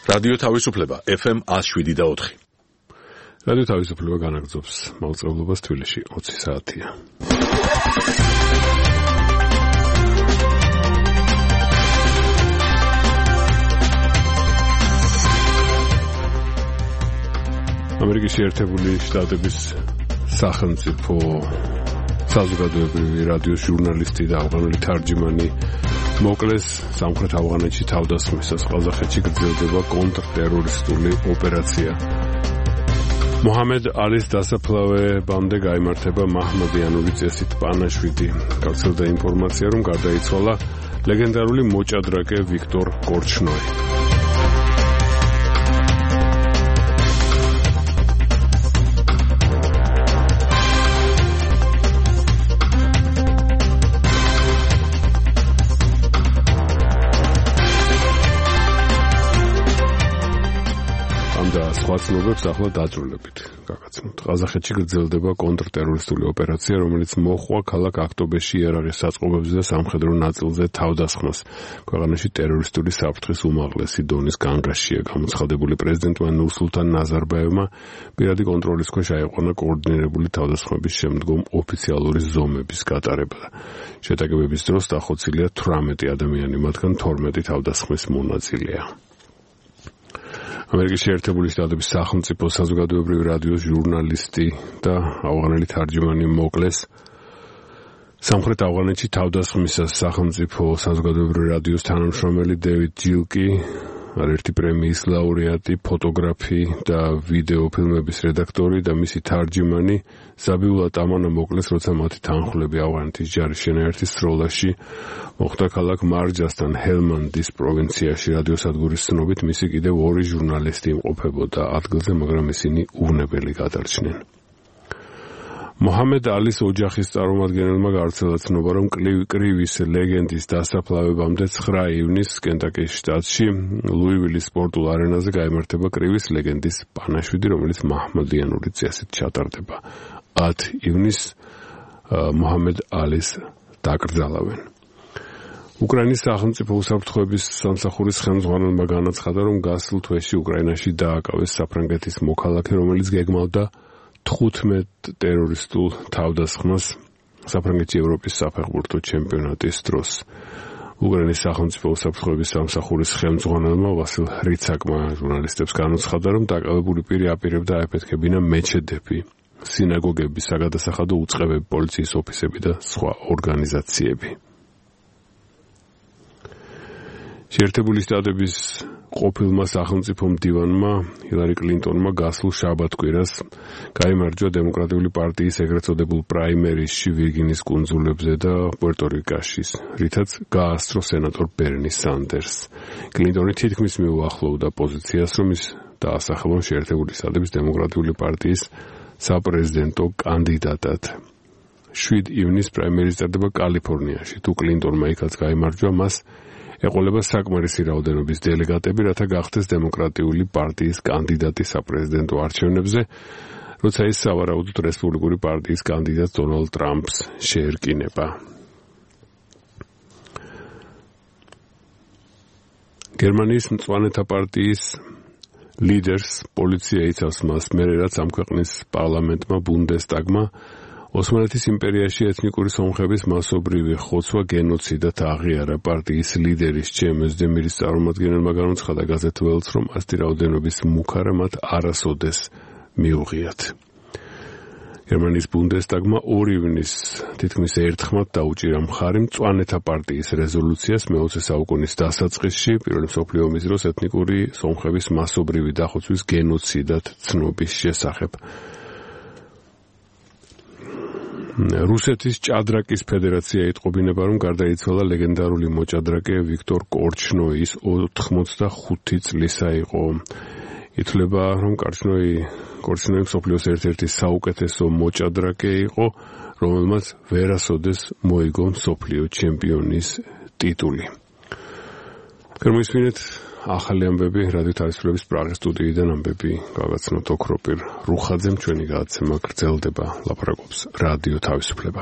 რადიო თავისუფლება FM 107.4. რადიო თავისუფლება განაგრძობს მაუწყებლობას თბილისში 20 საათია. ამერიკის შეერთებული შტატების სახელმწიფო საზოგადოებრივი რადიოს ჟურნალისტი და ავღანელი თარჯიმანი მოკლეს სამხრეთ ავღანეთში თავდასხმისას. ყაზახეთში გრძელდება კონტრტერორისტული ოპერაცია. მოჰამედ ალის დასაფლავებამდე გაიმართება მაჰმადიანური წესით პანაშვიდი. გავრცელდა ინფორმაცია, რომ გარდაიცვალა ლეგენდარული მოჭადრაკე ვიქტორ კორჩნოი. სხვა ცნობებს ახლა დაძრულებით გაგაცნოთ. ყაზახეთში გრძელდება კონტრტერორისტული ოპერაცია, რომელიც მოჰყვა ქალაქ აქტობეში იარაღის საწყობებზე და სამხედრო ნაწილზე თავდასხმას. ქვეყანაში ტერორისტული საფრთხის უმაღლესი დონის განგაშია. გამოცხადებული პრეზიდენტმა ნურსულთან ნაზარბაევმა პირადი კონტროლის ქვეშ აიყვანა კოორდინირებული თავდასხმების შემდგომ ოფიციალური ზომების გატარება. შეტაკებების დროს დახოცილია 18 ადამიანი, მათგან 12 თავდასხმის მონაწილეა. ამერიკის შეერთებული შტატების სახელმწიფო საზოგადოებრივი რადიოს ჟურნალისტი და ავღანელი თარჯიმანი მოკლეს სამხრეთ ავღანეთში თავდასხმისას. სახელმწიფო საზოგადოებრივი რადიოს თანამშრომელი დევიდ ჯილკი, არაერთი პრემიის ლაურეატი, ფოტოგრაფი და ვიდეო ფილმების რედაქტორი და მისი თარჯიმანი ზაბიულა ტამანა მოკლეს, როცა მათი თანხლები ავღანეთის ჯარის შენაერთის სროლაში მოხდა ქალაქ მარჯასთან ჰელმანდის პროვინციაში. რადიოსადგურის ცნობით მისი კიდევ 2 ჟურნალისტი იმყოფებოდა ადგილზე, მაგრამ ისინი უვნებელი გადარჩნენ. მოჰამედ ალის ოჯახის წარმომადგენელმა გავრცელა ცნობა, რომ კრივის ლეგენდის დასაფლავებამდე 9 ივნისს კენტაკის შტატში ლუივილის სპორტულ არენაზე გაიმართება კრივის ლეგენდის პანაშვიდი, რომელიც მაჰმადიანური წესით ჩატარდება. 10 ივნისს მოჰამედ ალის დაკრძალავენ. უკრაინის სახელმწიფო უსაფრთხოების სამსახურის ხელმძღვანელმა განაცხადა, რომ გასულ თვეში უკრაინაში დააკავეს საფრანგეთის მოქალაქე, რომელიც გეგმავდა 15 ტერორისტულ თავდასხმას საფრანგეთში ევროპის საფეხბურთო ჩემპიონატის დროს. უკრაინის სახელმწიფო უსაფრთხოების სამსახურის ხელმძღვანელმა ვასილ ხრიცაკმა ჟურნალისტებს განაცხადა, რომ დაკავებული პირი აპირებდა აეფეთქებინა მეჩეთები, სინაგოგები, საგადასახადო უწყებები, პოლიციის ოფისები და სხვა ორგანიზაციები. შეერთებული შტატების ყოფილმა სახელმწიფო მდივანმა ჰილარი კლინტონმა გასულ შაბათ-კვირას გაიმარჯვა დემოკრატიული პარტიის ეგრეთ წოდებულ პრაიმერისში ვირგინის კუნძულებზე და პუერტო-რიკოში, რითაც გაასწრო სენატორ ბერნი სანდერსს. კლინტონი თითქმის მიუახლოვდა პოზიციას, რომ ის დაასახელონ შეერთებული შტატების დემოკრატიული პარტიის საპრეზიდენტო კანდიდატად. 7 ივნისს პრაიმერის ტარდება კალიფორნიაში. თუ კლინტონმა იქაც გაიმარჯვა, მას ეყოლება საკმარისი რაოდენობის დელეგატები, რათა გახდეს დემოკრატიული პარტიის კანდიდატი საპრეზიდენტო არჩევნებზე, როცა ის სავარაუდოდ რესპუბლიკური პარტიის კანდიდატ დონალდ ტრამპს შეერკინება. გერმანიის მწვანეთა პარტიის ლიდერს პოლიცია იცავს მას, მერე რაც ამ ქვეყნის პარლამენტმა ბუნდესტაგმა ოსმალეთის იმპერიაში ეთნიკური სომხების მასობრივი ხოცვა გენოციდად აღიარა. პარტიის ლიდერის ჩემ ოზდემირის წარმომადგენელმა განაცხადა გაზეთ ველს, რომ ასეთი რაოდენობის მუქარა მათ არასოდეს მიუღიათ. გერმანიის ბუნდესტაგმა 2 ივნისს თითქმის ერთხმად დაუჭირა მხარი მწვანეთა პარტიის რეზოლუციას მე-20 საუკუნის დასაწყისში პირველი მსოფლიო ომის დროს ეთნიკური სომხების მასობრივი დახოცვის გენოციდად ცნობის შესახებ. რუსეთის ჭადრაკის ფედერაცია იტყობინება, რომ გარდაიცვალა ლეგენდარული მოჭადრაკე ვიქტორ კორჩნოი, 85 წლისა იყო. ითვლება, რომ კორჩნოი მსოფლიოს ერთ-ერთი საუკეთესო მოჭადრაკე იყო, რომელმაც ვერასოდეს მოიგო მსოფლიო ჩემპიონის ტიტული. გერმანიის ახალი ამბები რადიო თავისუფლების პრაღის სტუდიიდან ამბები გავაცნოთ ოქროპირ რუხაძემ. ჩვენი გადაცემა გრძელდება, ლაპარაკობს რადიო თავისუფლება.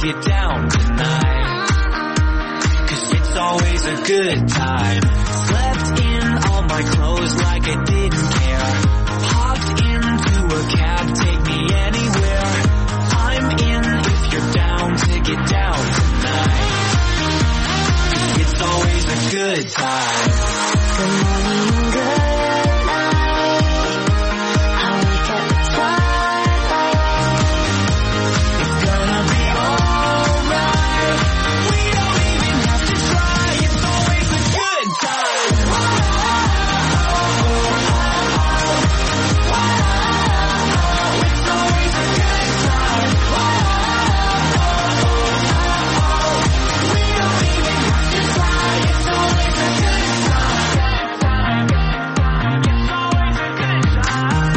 get down tonight. 'Cause it's always a good time. Slept in all my clothes like I didn't care. Hopped into a cab, take me anywhere. I'm in if you're down to get down tonight. 'Cause it's always a good time. Good morning, good night. I wake up at twilight. It's gonna be alright. We don't even have to try. It's always a good time. It's always a good time. We don't even have to try. It's always a good time. It's always a good time.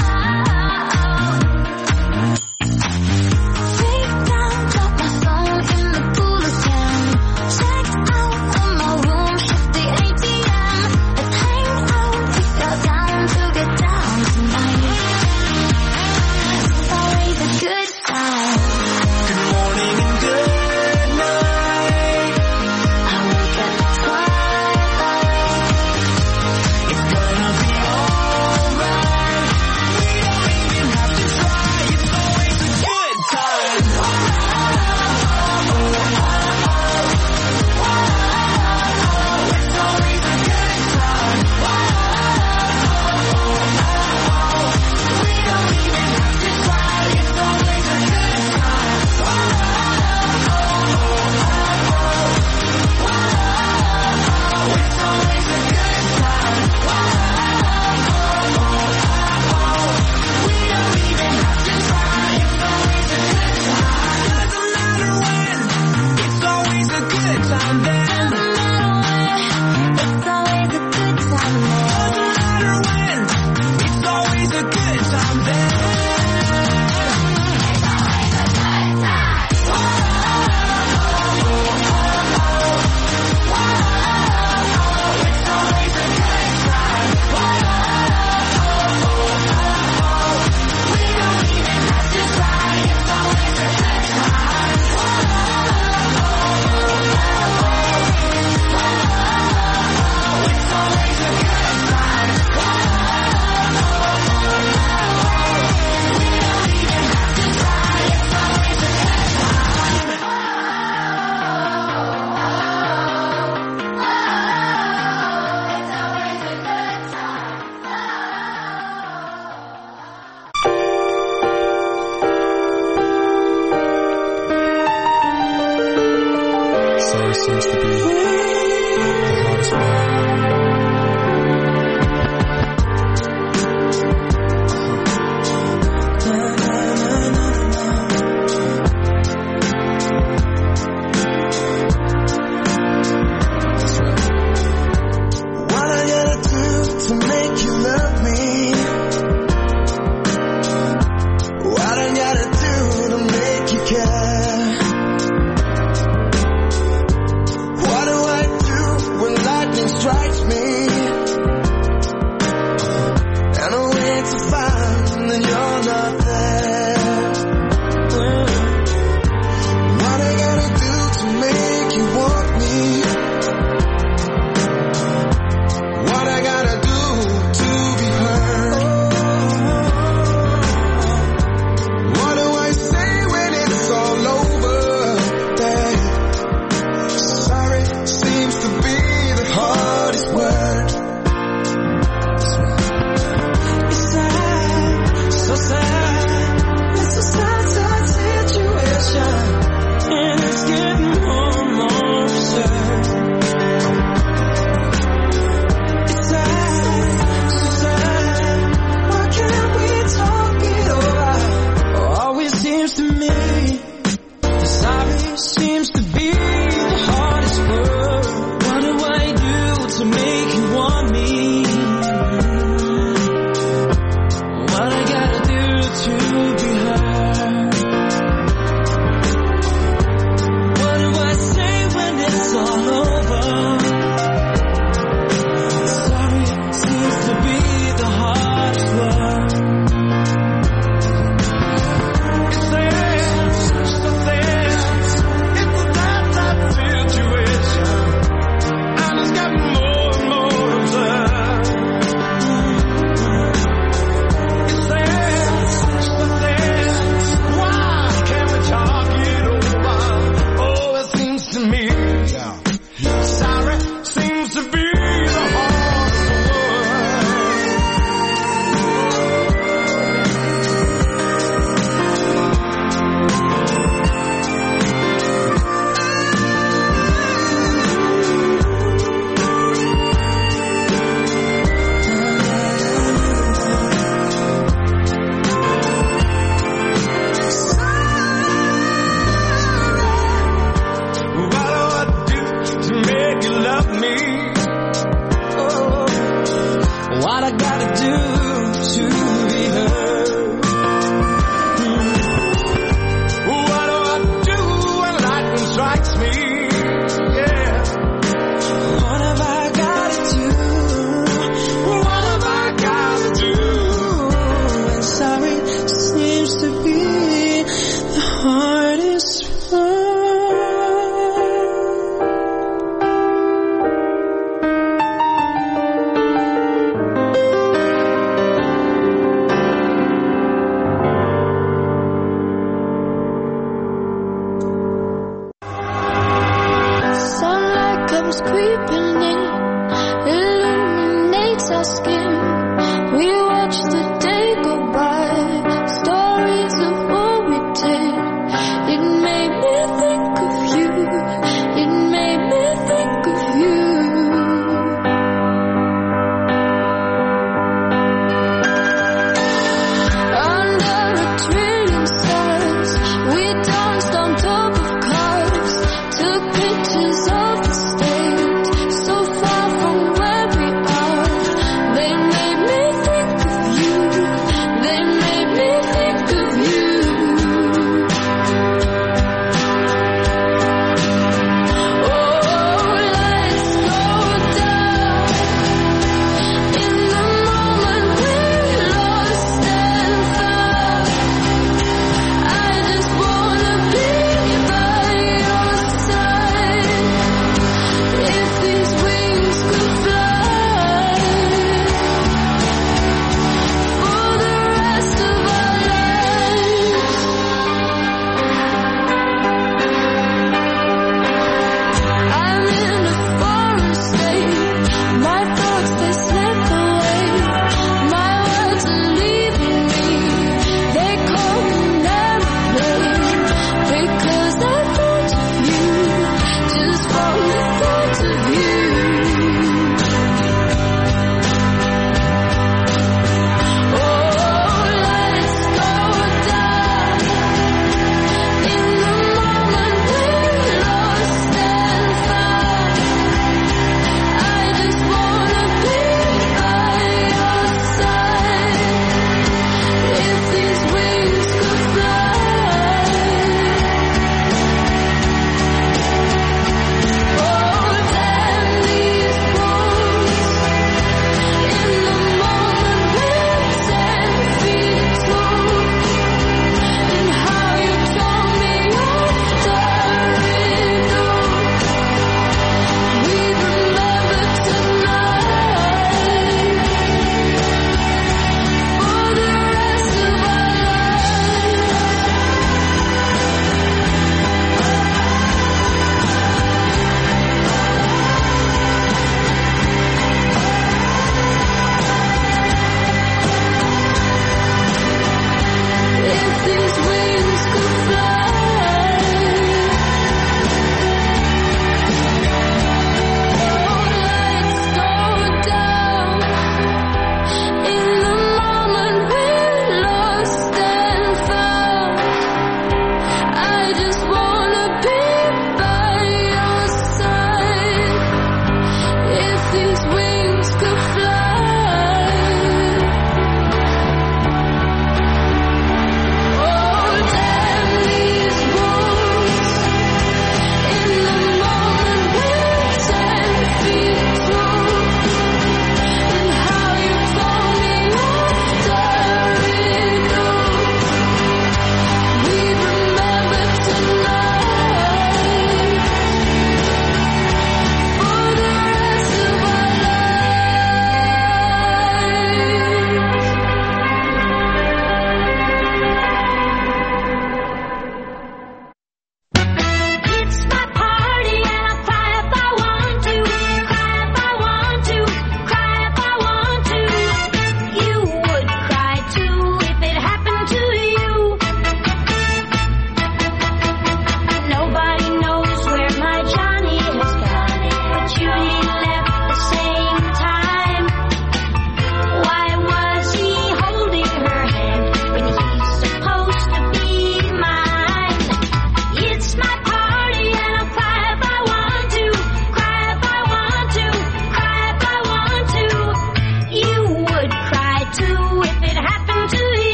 Freak down, drop my phone in the pool again. Checked out of my room, hit the ATM. Let's hang out if you're down to get down tonight. It's always a good time. Good morning and good night. I wake up at twilight. It's gonna be alright. We don't even have to try. It's always a good time. It's always a good time. We don't even have to try. It's always a good time. It's always a good time. We don't even have to try. It's always a good time. Doesn't matter when. It's always a good time then. Doesn't matter when, it's always a good time then. Doesn't matter when. It's always a good time then. It's always a good time. We don't even have to try. It's always a good time. It's always a good time. We don't even have to try. It's always a good time. It's always a good time. Sorry seems to be the hardest part. That's right. What I gotta do to make you love me? What I gotta do to make you care? What do to be heard? What do I do when lightning strikes me? Yeah. What have I got to do? What have I got to do? And sorry seems to be the hardest one.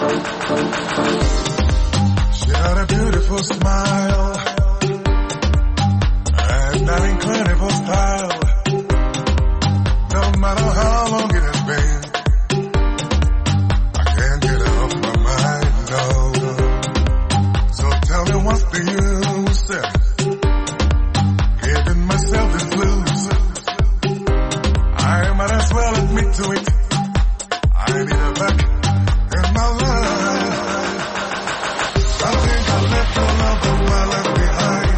She had a beautiful smile and that incredible style. No matter how long it has been, I can't get her off my mind, no. So tell me what's the use giving myself the blues. I might as well admit to it, I need her back in my life. I think I left the love of my life behind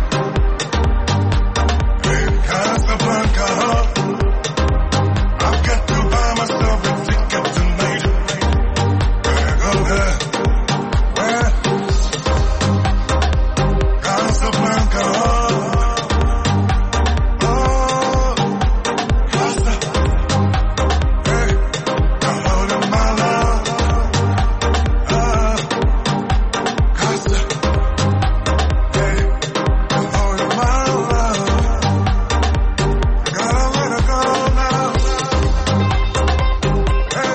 in Casablanca. I've got to buy myself a ticket tonight. Gonna go there, where? Casablanca. Oh, Casa. Hey, the hold of my love. Casa. Hey, the hold of my love. Gotta let her go now. Hey.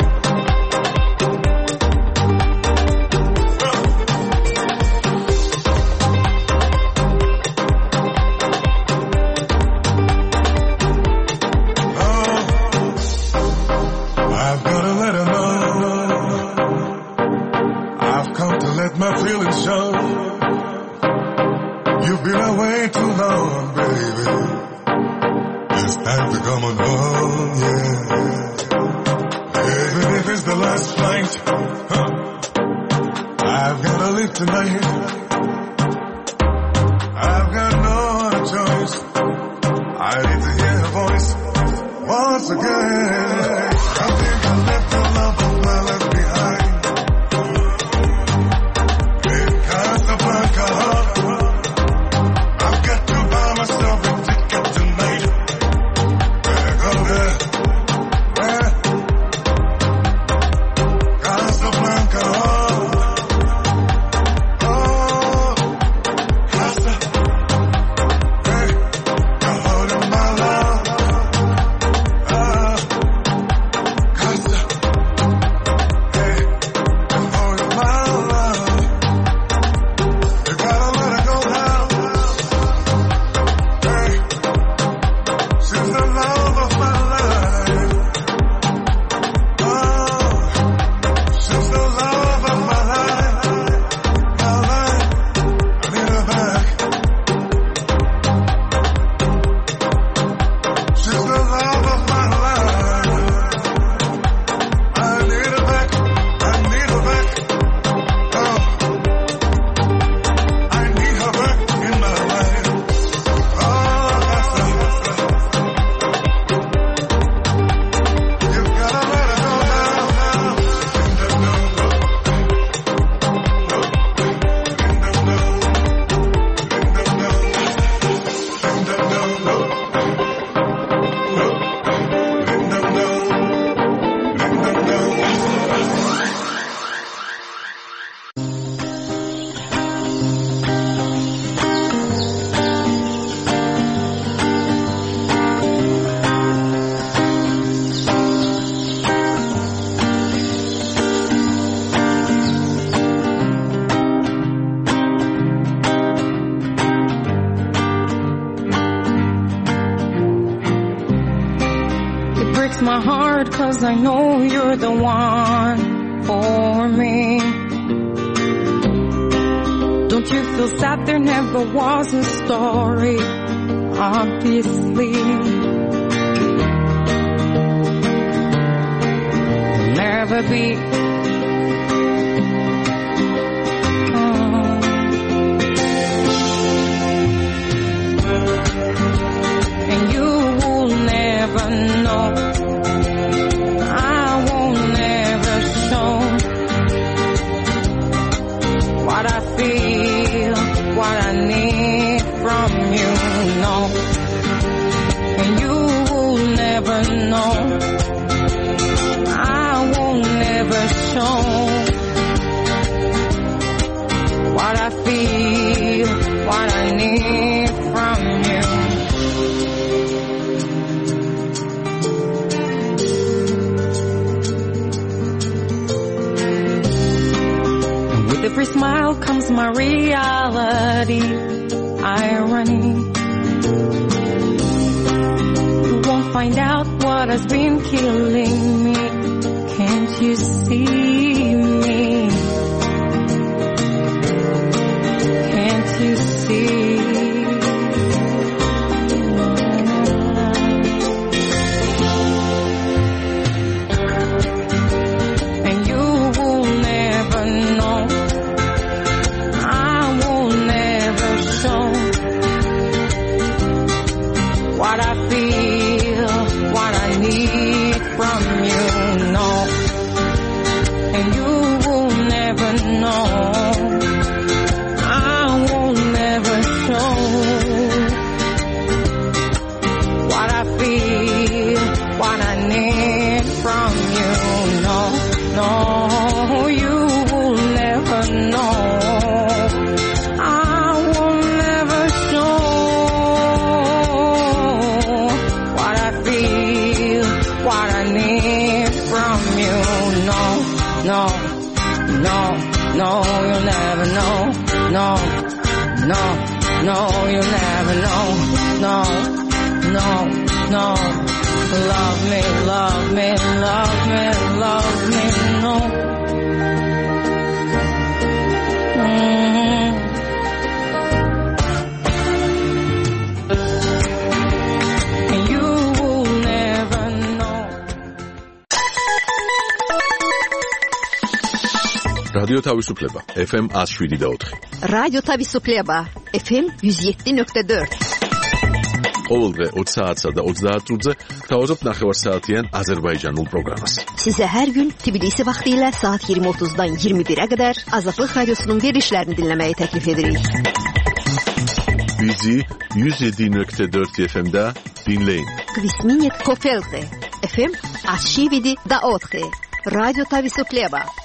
I've gotta let her know. I've come to let my feelings show. You've been away too long, baby. It's time to come on home, yeah. Even if it's the last flight, I've gotta leave tonight. I've got no other choice. I need to hear her voice once again. I think I left the love of my life behind in Casablanca. I've got to buy myself a ticket tonight. Gonna go there, where? Casablanca. Oh, Casa. Hey, the hold of my love. Casa. Hey, the hold of my love. You gotta let her go now. Hey, she's the love of my life. Oh, she's the love of my life. My life, I need her back. She's the love of my life. I need her back. I need her back. Oh, I need her back in my life. Oh, you've gotta let her go now. It breaks my heart 'cause I know you're the one for me. Don't you feel sad there never was a story? Obviously, there'll never be. And you will never know. I won't never show what I feel, what I need from you, no. And you will never know. I won't never show what I feel, what I need from you. With every smile comes my reality. Irony. You won't find out what has been killing me. Can't you see me? Can't you see? And you will never know. I will never show what I feel, what I need from you, no. And you will never know. I will never show what I feel, what I need from you, no, no. You will never know. I will never show what I feel, what I need from you, no, no, no, no, you'll never know, no, no, no, you'll never know, no, no, no, love me, love me, love me, love me, no. And you will never know. რადიო თავისუფლება FM 107.4. რადიო თავისუფლება FM 107.4. ყოველდღე 20 საათსა და 30 წუთზე გთავაზობთ ნახევარსაათიან აზერბაიჯანულ პროგრამას. Size her gün Tbilisi vaxtilə saat 20:30-dan 21-ə qədər Azadlıq Radiosunun verilişlərini dinləməyi təklif edirik. Bizi 107.4 FM-də dinləyin. Kvisminit Kofelte FM 107.4. Radyo Tavisupleva.